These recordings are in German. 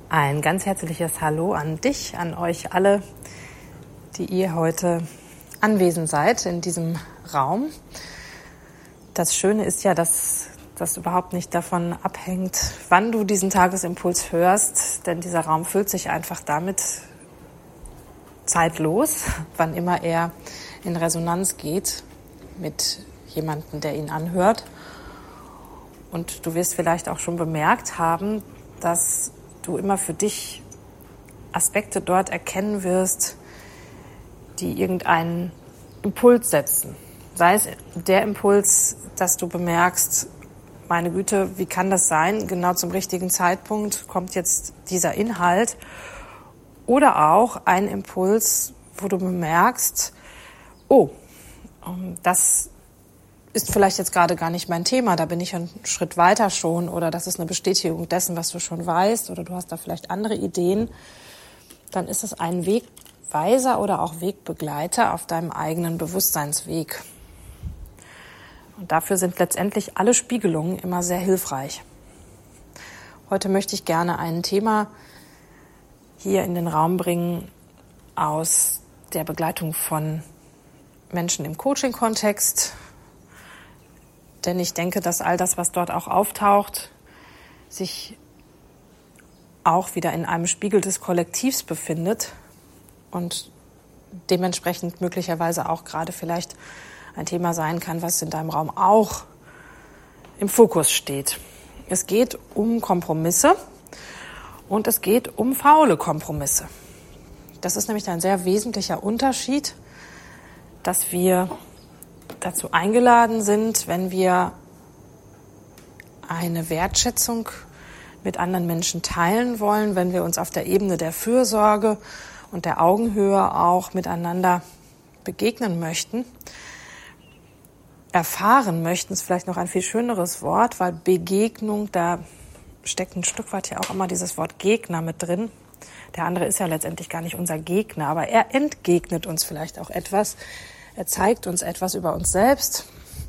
Ein ganz herzliches Hallo an dich, an euch alle, die ihr heute anwesend seid in diesem Raum. Das Schöne ist ja, dass das überhaupt nicht davon abhängt, wann du diesen Tagesimpuls hörst, denn dieser Raum füllt sich einfach damit zeitlos, wann immer er in Resonanz geht mit jemandem, der ihn anhört. Und du wirst vielleicht auch schon bemerkt haben, dass du immer für dich Aspekte dort erkennen wirst, die irgendeinen Impuls setzen. Sei es der Impuls, dass du bemerkst, meine Güte, wie kann das sein? Genau zum richtigen Zeitpunkt kommt jetzt dieser Inhalt. Oder auch ein Impuls, wo du bemerkst, oh, das ist vielleicht jetzt gerade gar nicht mein Thema, da bin ich einen Schritt weiter schon, oder das ist eine Bestätigung dessen, was du schon weißt, oder du hast da vielleicht andere Ideen, dann ist es ein Wegweiser oder auch Wegbegleiter auf deinem eigenen Bewusstseinsweg. Und dafür sind letztendlich alle Spiegelungen immer sehr hilfreich. Heute möchte ich gerne ein Thema hier in den Raum bringen aus der Begleitung von Menschen im Coaching-Kontext. Denn ich denke, dass all das, was dort auch auftaucht, sich auch wieder in einem Spiegel des Kollektivs befindet und dementsprechend möglicherweise auch gerade vielleicht ein Thema sein kann, was in deinem Raum auch im Fokus steht. Es geht um Kompromisse und es geht um faule Kompromisse. Das ist nämlich ein sehr wesentlicher Unterschied, dass wir dazu eingeladen sind, wenn wir eine Wertschätzung mit anderen Menschen teilen wollen, wenn wir uns auf der Ebene der Fürsorge und der Augenhöhe auch miteinander begegnen möchten. Erfahren möchten ist vielleicht noch ein viel schöneres Wort, weil Begegnung, da steckt ein Stück weit ja auch immer dieses Wort Gegner mit drin. Der andere ist ja letztendlich gar nicht unser Gegner, aber er entgegnet uns vielleicht auch etwas. Er zeigt uns etwas über uns selbst.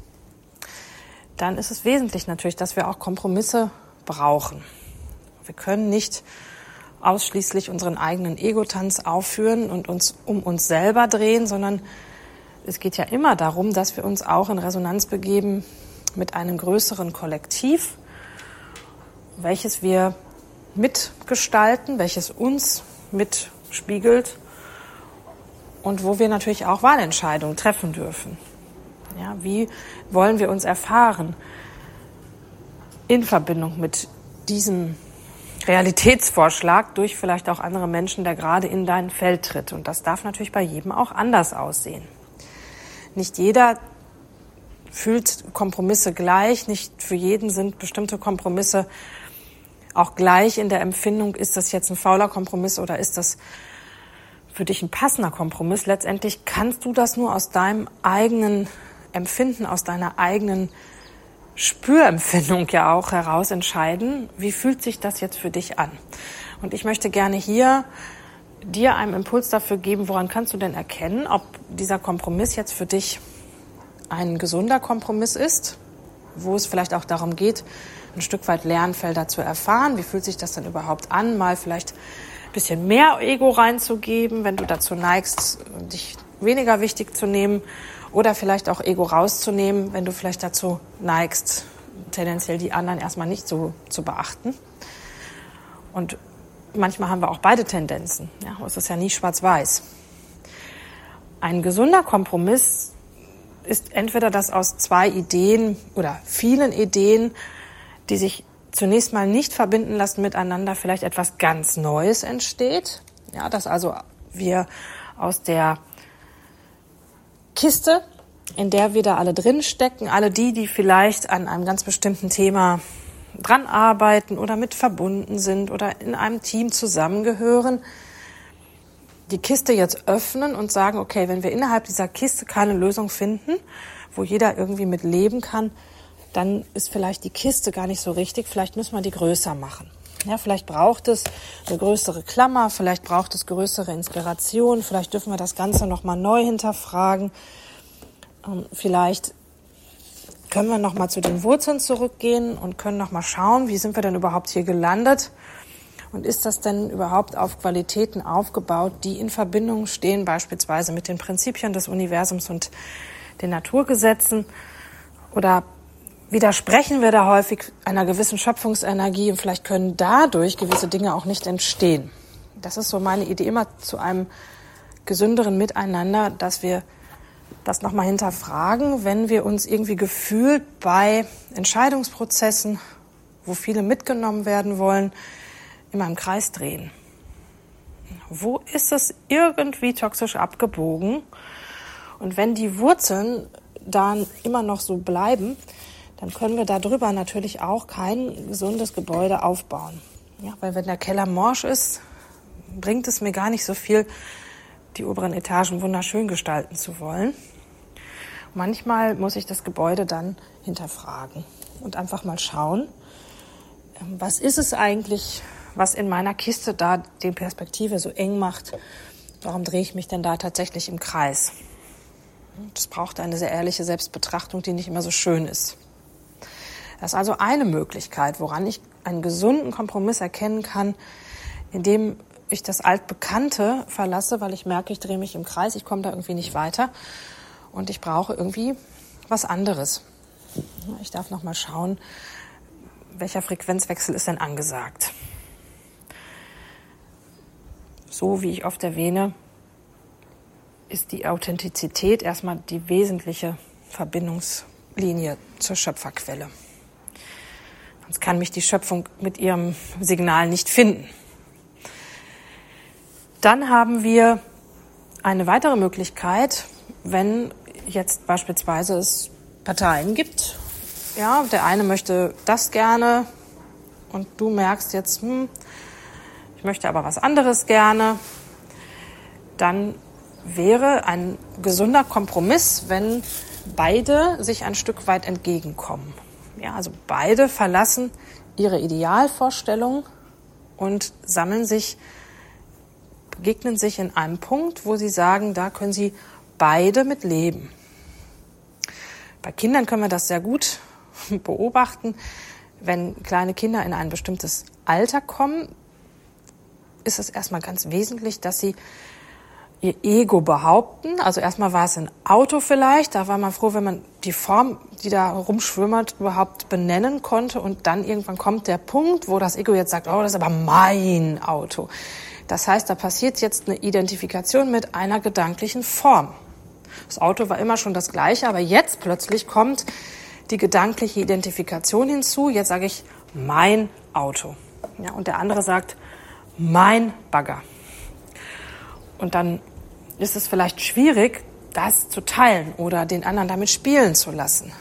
Dann ist es wesentlich natürlich, dass wir auch Kompromisse brauchen. Wir können nicht ausschließlich unseren eigenen Ego-Tanz aufführen und uns um uns selber drehen, sondern es geht ja immer darum, dass wir uns auch in Resonanz begeben mit einem größeren Kollektiv, welches wir mitgestalten, welches uns mitspiegelt und wo wir natürlich auch Wahlentscheidungen treffen dürfen. Ja, wie wollen wir uns erfahren in Verbindung mit diesem Realitätsvorschlag durch vielleicht auch andere Menschen, der gerade in dein Feld tritt. Und das darf natürlich bei jedem auch anders aussehen. Nicht jeder fühlt Kompromisse gleich, nicht für jeden sind bestimmte Kompromisse auch gleich in der Empfindung, ist das jetzt ein fauler Kompromiss oder ist das für dich ein passender Kompromiss. Letztendlich kannst du das nur aus deinem eigenen Empfinden, aus deiner eigenen Spürempfindung ja auch heraus entscheiden, wie fühlt sich das jetzt für dich an. Und ich möchte gerne hier dir einen Impuls dafür geben, woran kannst du denn erkennen, ob dieser Kompromiss jetzt für dich ein gesunder Kompromiss ist, wo es vielleicht auch darum geht, ein Stück weit Lernfelder zu erfahren. Wie fühlt sich das denn überhaupt an, mal vielleicht ein bisschen mehr Ego reinzugeben, wenn du dazu neigst, dich weniger wichtig zu nehmen, oder vielleicht auch Ego rauszunehmen, wenn du vielleicht dazu neigst, tendenziell die anderen erstmal nicht so zu beachten. Und manchmal haben wir auch beide Tendenzen. Ja, es ist ja nie schwarz-weiß. Ein gesunder Kompromiss ist entweder, dass aus zwei Ideen oder vielen Ideen, die sich zunächst mal nicht verbinden lassen miteinander, vielleicht etwas ganz Neues entsteht. Ja, dass also wir aus der Kiste, in der wir da alle drin stecken, alle die vielleicht an einem ganz bestimmten Thema dran arbeiten oder mit verbunden sind oder in einem Team zusammengehören, die Kiste jetzt öffnen und sagen, okay, wenn wir innerhalb dieser Kiste keine Lösung finden, wo jeder irgendwie mit leben kann, dann ist vielleicht die Kiste gar nicht so richtig, vielleicht müssen wir die größer machen. Ja, vielleicht braucht es eine größere Klammer, vielleicht braucht es größere Inspiration, vielleicht dürfen wir das Ganze nochmal neu hinterfragen. Vielleicht können wir nochmal zu den Wurzeln zurückgehen und können nochmal schauen, wie sind wir denn überhaupt hier gelandet Und ist das denn überhaupt auf Qualitäten aufgebaut, die in Verbindung stehen, beispielsweise mit den Prinzipien des Universums und den Naturgesetzen? Oder widersprechen wir da häufig einer gewissen Schöpfungsenergie und vielleicht können dadurch gewisse Dinge auch nicht entstehen? Das ist so meine Idee immer zu einem gesünderen Miteinander, dass wir das nochmal hinterfragen, wenn wir uns irgendwie gefühlt bei Entscheidungsprozessen, wo viele mitgenommen werden wollen, immer im Kreis drehen. Wo ist es irgendwie toxisch abgebogen? Und wenn die Wurzeln dann immer noch so bleiben, dann können wir darüber natürlich auch kein gesundes Gebäude aufbauen. Ja, weil wenn der Keller morsch ist, bringt es mir gar nicht so viel, die oberen Etagen wunderschön gestalten zu wollen. Manchmal muss ich das Gebäude dann hinterfragen und einfach mal schauen, was ist es eigentlich, was in meiner Kiste da die Perspektive so eng macht? Warum drehe ich mich denn da tatsächlich im Kreis? Das braucht eine sehr ehrliche Selbstbetrachtung, die nicht immer so schön ist. Das ist also eine Möglichkeit, woran ich einen gesunden Kompromiss erkennen kann, indem ich das Altbekannte verlasse, weil ich merke, ich drehe mich im Kreis, ich komme da irgendwie nicht weiter und ich brauche irgendwie was anderes. Ich darf noch mal schauen, welcher Frequenzwechsel ist denn angesagt. So wie ich oft erwähne, ist die Authentizität erstmal die wesentliche Verbindungslinie zur Schöpferquelle. Sonst kann mich die Schöpfung mit ihrem Signal nicht finden. Dann haben wir eine weitere Möglichkeit, wenn jetzt beispielsweise es Parteien gibt. Ja, der eine möchte das gerne und du merkst jetzt, ich möchte aber was anderes gerne. Dann wäre ein gesunder Kompromiss, wenn beide sich ein Stück weit entgegenkommen. Ja, also beide verlassen ihre Idealvorstellung und begegnen sich in einem Punkt, wo sie sagen, da können sie beide mit leben. Bei Kindern können wir das sehr gut beobachten. Wenn kleine Kinder in ein bestimmtes Alter kommen, ist es erstmal ganz wesentlich, dass sie ihr Ego behaupten. Also erstmal war es ein Auto vielleicht, da war man froh, wenn man die Form, die da rumschwimmert, überhaupt benennen konnte. Und dann irgendwann kommt der Punkt, wo das Ego jetzt sagt, oh, das ist aber mein Auto. Das heißt, da passiert jetzt eine Identifikation mit einer gedanklichen Form. Das Auto war immer schon das Gleiche, aber jetzt plötzlich kommt die gedankliche Identifikation hinzu. Jetzt sage ich mein Auto. Ja, und der andere sagt mein Bagger. Und dann ist es vielleicht schwierig, das zu teilen oder den anderen damit spielen zu lassen.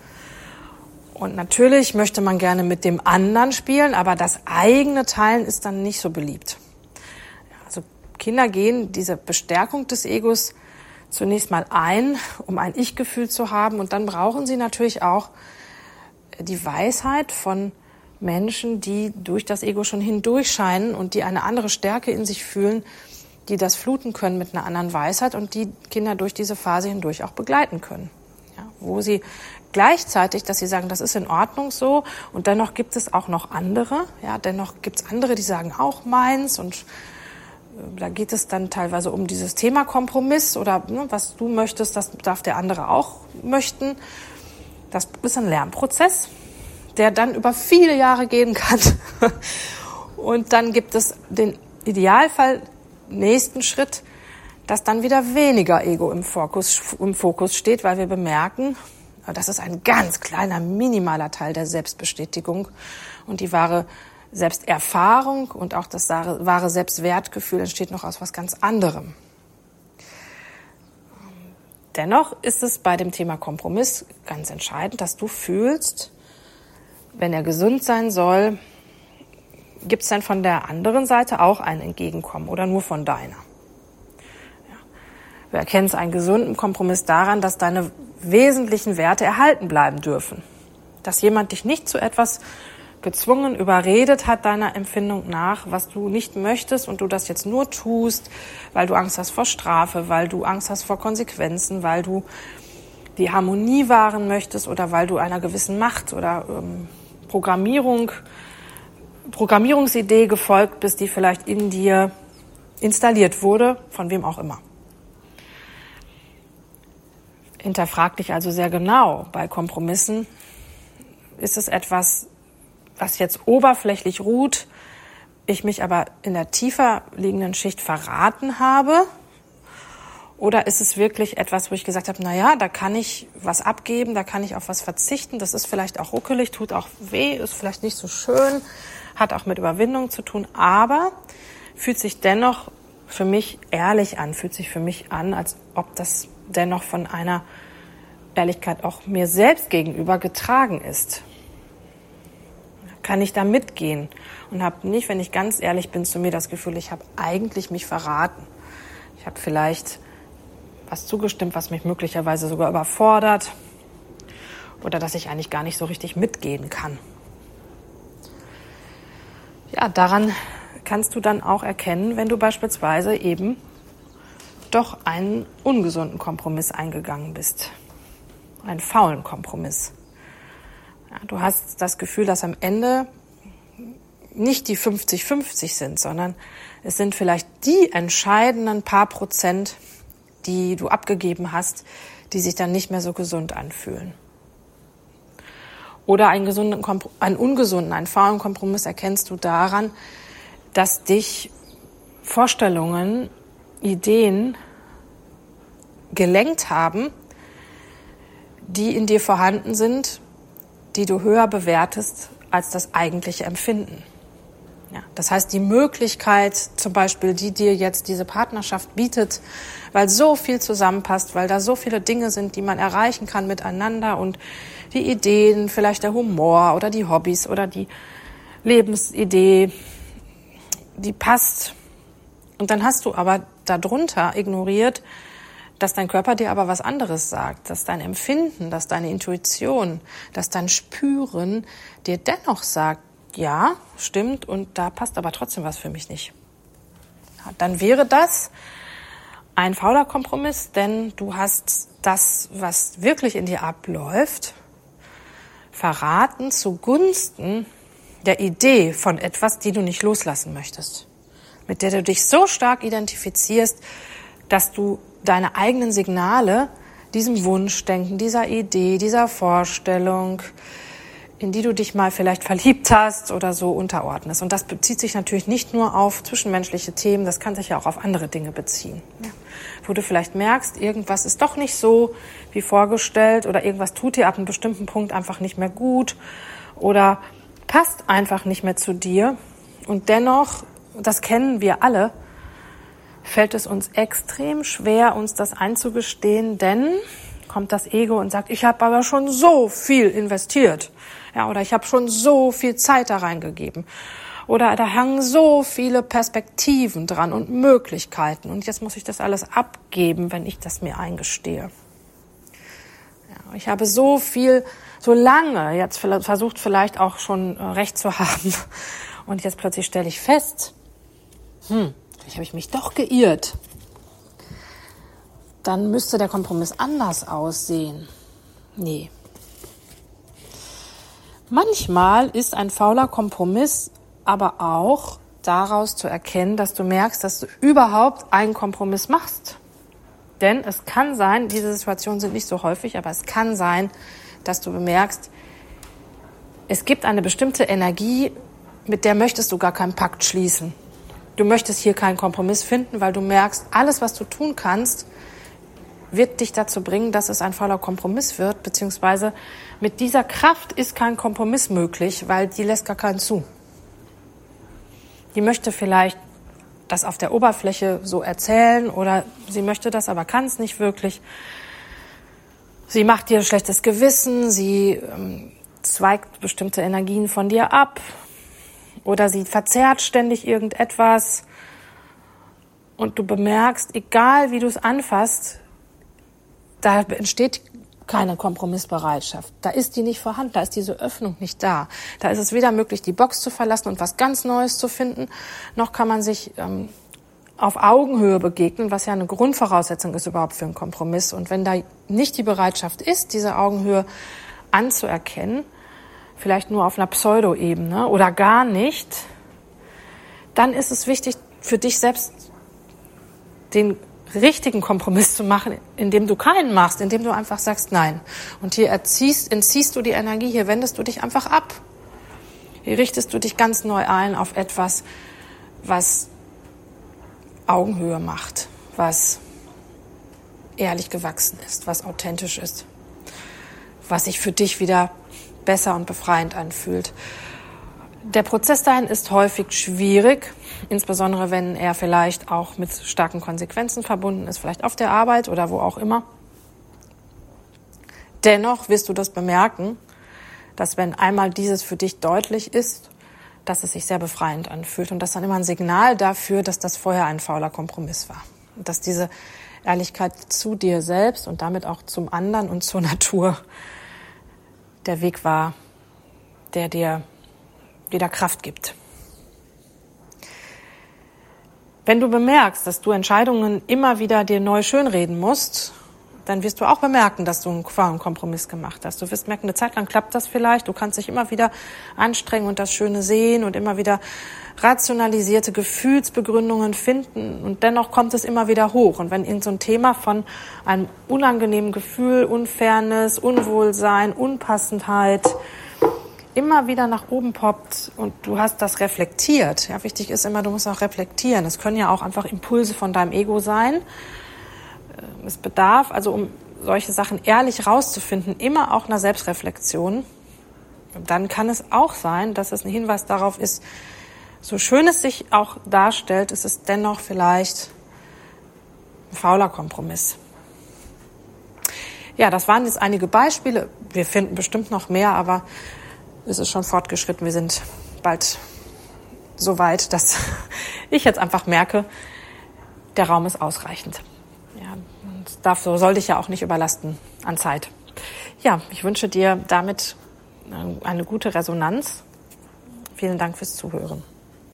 Und natürlich möchte man gerne mit dem anderen spielen, aber das eigene Teilen ist dann nicht so beliebt. Also Kinder gehen diese Bestärkung des Egos zunächst mal ein, um ein Ich-Gefühl zu haben. Und dann brauchen sie natürlich auch die Weisheit von Menschen, die durch das Ego schon hindurchscheinen und die eine andere Stärke in sich fühlen, die das fluten können mit einer anderen Weisheit und die Kinder durch diese Phase hindurch auch begleiten können. Ja, wo sie gleichzeitig, dass sie sagen, das ist in Ordnung so und dennoch gibt es auch noch andere. Ja, dennoch gibt es andere, die sagen auch meins und da geht es dann teilweise um dieses Thema Kompromiss oder was du möchtest, das darf der andere auch möchten. Das ist ein Lernprozess, der dann über viele Jahre gehen kann. Und dann gibt es den Idealfall, nächsten Schritt, dass dann wieder weniger Ego im Fokus steht, weil wir bemerken, das ist ein ganz kleiner, minimaler Teil der Selbstbestätigung und die wahre Selbsterfahrung und auch das wahre Selbstwertgefühl entsteht noch aus was ganz anderem. Dennoch ist es bei dem Thema Kompromiss ganz entscheidend, dass du fühlst, wenn er gesund sein soll, gibt es denn von der anderen Seite auch ein Entgegenkommen oder nur von deiner? Ja. Wir erkennen einen gesunden Kompromiss daran, dass deine wesentlichen Werte erhalten bleiben dürfen. Dass jemand dich nicht zu etwas gezwungen überredet hat, deiner Empfindung nach, was du nicht möchtest und du das jetzt nur tust, weil du Angst hast vor Strafe, weil du Angst hast vor Konsequenzen, weil du die Harmonie wahren möchtest oder weil du einer gewissen Macht oder Programmierung Programmierungsidee gefolgt bist, die vielleicht in dir installiert wurde, von wem auch immer. Hinterfrag dich also sehr genau bei Kompromissen. Ist es etwas, was jetzt oberflächlich ruht, ich mich aber in der tiefer liegenden Schicht verraten habe? Oder ist es wirklich etwas, wo ich gesagt habe, naja, da kann ich was abgeben, da kann ich auf was verzichten, das ist vielleicht auch ruckelig, tut auch weh, ist vielleicht nicht so schön, hat auch mit Überwindung zu tun, aber fühlt sich dennoch für mich ehrlich an, fühlt sich für mich an, als ob das dennoch von einer Ehrlichkeit auch mir selbst gegenüber getragen ist. Kann ich da mitgehen und habe nicht, wenn ich ganz ehrlich bin, zu mir das Gefühl, ich habe eigentlich mich verraten. Ich habe vielleicht was zugestimmt, was mich möglicherweise sogar überfordert oder dass ich eigentlich gar nicht so richtig mitgehen kann. Ja, daran kannst du dann auch erkennen, wenn du beispielsweise eben doch einen ungesunden Kompromiss eingegangen bist. Einen faulen Kompromiss. Ja, du hast das Gefühl, dass am Ende nicht die 50-50 sind, sondern es sind vielleicht die entscheidenden paar Prozent, die du abgegeben hast, die sich dann nicht mehr so gesund anfühlen. Oder einen ungesunden, einen faulen Kompromiss erkennst du daran, dass dich Vorstellungen, Ideen gelenkt haben, die in dir vorhanden sind, die du höher bewertest als das eigentliche Empfinden. Ja, das heißt, die Möglichkeit zum Beispiel, die dir jetzt diese Partnerschaft bietet, weil so viel zusammenpasst, weil da so viele Dinge sind, die man erreichen kann miteinander und die Ideen, vielleicht der Humor oder die Hobbys oder die Lebensidee, die passt. Und dann hast du aber darunter ignoriert, dass dein Körper dir aber was anderes sagt, dass dein Empfinden, dass deine Intuition, dass dein Spüren dir dennoch sagt, ja, stimmt, und da passt aber trotzdem was für mich nicht. Ja, dann wäre das ein fauler Kompromiss, denn du hast das, was wirklich in dir abläuft, verraten zugunsten der Idee von etwas, die du nicht loslassen möchtest, mit der du dich so stark identifizierst, dass du deine eigenen Signale diesem Wunschdenken, dieser Idee, dieser Vorstellung, in die du dich mal vielleicht verliebt hast oder so, unterordnest. Und das bezieht sich natürlich nicht nur auf zwischenmenschliche Themen, das kann sich ja auch auf andere Dinge beziehen. Ja. Wo du vielleicht merkst, irgendwas ist doch nicht so wie vorgestellt oder irgendwas tut dir ab einem bestimmten Punkt einfach nicht mehr gut oder passt einfach nicht mehr zu dir. Und dennoch, das kennen wir alle, fällt es uns extrem schwer, uns das einzugestehen, denn kommt das Ego und sagt, ich habe aber schon so viel investiert. Ja, oder ich habe schon so viel Zeit da reingegeben. Oder da hängen so viele Perspektiven dran und Möglichkeiten. Und jetzt muss ich das alles abgeben, wenn ich das mir eingestehe. Ja, ich habe so lange jetzt versucht, vielleicht auch schon Recht zu haben. Und jetzt plötzlich stelle ich fest, vielleicht habe ich mich doch geirrt. Dann müsste der Kompromiss anders aussehen. Nee. Manchmal ist ein fauler Kompromiss aber auch daraus zu erkennen, dass du merkst, dass du überhaupt einen Kompromiss machst. Denn es kann sein, diese Situationen sind nicht so häufig, aber es kann sein, dass du bemerkst, es gibt eine bestimmte Energie, mit der möchtest du gar keinen Pakt schließen. Du möchtest hier keinen Kompromiss finden, weil du merkst, alles, was du tun kannst, wird dich dazu bringen, dass es ein fauler Kompromiss wird, beziehungsweise mit dieser Kraft ist kein Kompromiss möglich, weil die lässt gar keinen zu. Die möchte vielleicht das auf der Oberfläche so erzählen oder sie möchte das, aber kann es nicht wirklich. Sie macht dir ein schlechtes Gewissen, sie zweigt bestimmte Energien von dir ab oder sie verzerrt ständig irgendetwas und du bemerkst, egal wie du es anfasst, da entsteht keine Kompromissbereitschaft. Da ist die nicht vorhanden, da ist diese Öffnung nicht da. Da ist es weder möglich, die Box zu verlassen und was ganz Neues zu finden, noch kann man sich auf Augenhöhe begegnen, was ja eine Grundvoraussetzung ist überhaupt für einen Kompromiss. Und wenn da nicht die Bereitschaft ist, diese Augenhöhe anzuerkennen, vielleicht nur auf einer Pseudo-Ebene oder gar nicht, dann ist es wichtig, für dich selbst den richtigen Kompromiss zu machen, indem du keinen machst, indem du einfach sagst Nein. Und hier entziehst du die Energie, hier wendest du dich einfach ab. Hier richtest du dich ganz neu ein auf etwas, was Augenhöhe macht, was ehrlich gewachsen ist, was authentisch ist, was sich für dich wieder besser und befreiend anfühlt. Der Prozess dahin ist häufig schwierig, insbesondere wenn er vielleicht auch mit starken Konsequenzen verbunden ist, vielleicht auf der Arbeit oder wo auch immer. Dennoch wirst du das bemerken, dass wenn einmal dieses für dich deutlich ist, dass es sich sehr befreiend anfühlt und das dann immer ein Signal dafür, dass das vorher ein fauler Kompromiss war. Und dass diese Ehrlichkeit zu dir selbst und damit auch zum anderen und zur Natur der Weg war, der dir wieder Kraft gibt. Wenn du bemerkst, dass du Entscheidungen immer wieder dir neu schönreden musst, dann wirst du auch bemerken, dass du einen Kompromiss gemacht hast. Du wirst merken, eine Zeit lang klappt das vielleicht. Du kannst dich immer wieder anstrengen und das Schöne sehen und immer wieder rationalisierte Gefühlsbegründungen finden. Und dennoch kommt es immer wieder hoch. Und wenn irgend so ein Thema von einem unangenehmen Gefühl, Unfairness, Unwohlsein, Unpassendheit immer wieder nach oben poppt und du hast das reflektiert. Ja, wichtig ist immer, du musst auch reflektieren. Es können ja auch einfach Impulse von deinem Ego sein. Es bedarf, also um solche Sachen ehrlich rauszufinden, immer auch einer Selbstreflexion. Und dann kann es auch sein, dass es ein Hinweis darauf ist, so schön es sich auch darstellt, ist es dennoch vielleicht ein fauler Kompromiss. Ja, das waren jetzt einige Beispiele. Wir finden bestimmt noch mehr, aber es ist schon fortgeschritten. Wir sind bald so weit, dass ich jetzt einfach merke, der Raum ist ausreichend. Ja, und soll dich ja auch nicht überlasten an Zeit. Ja, ich wünsche dir damit eine gute Resonanz. Vielen Dank fürs Zuhören.